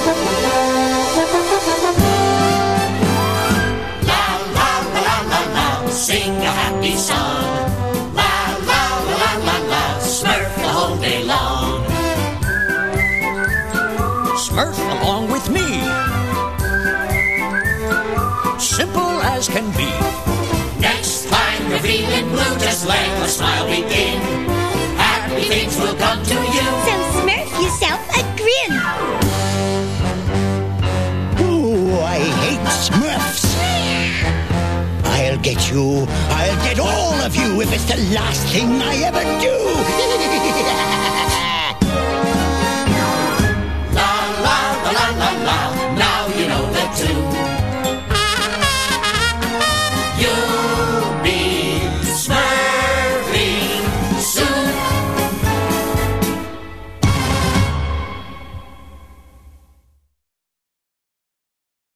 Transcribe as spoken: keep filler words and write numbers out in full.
La la la la la la, sing a happy song. La la la la la la, Smurf the whole day long. Smurf along with me. Simple as can be. Next time you're feeling blue, just let a smile begin. Happy things will come to you. So smurf yourself a grin. Oh, I hate Smurfs. I'll get you. I'll get all of you if it's the last thing I ever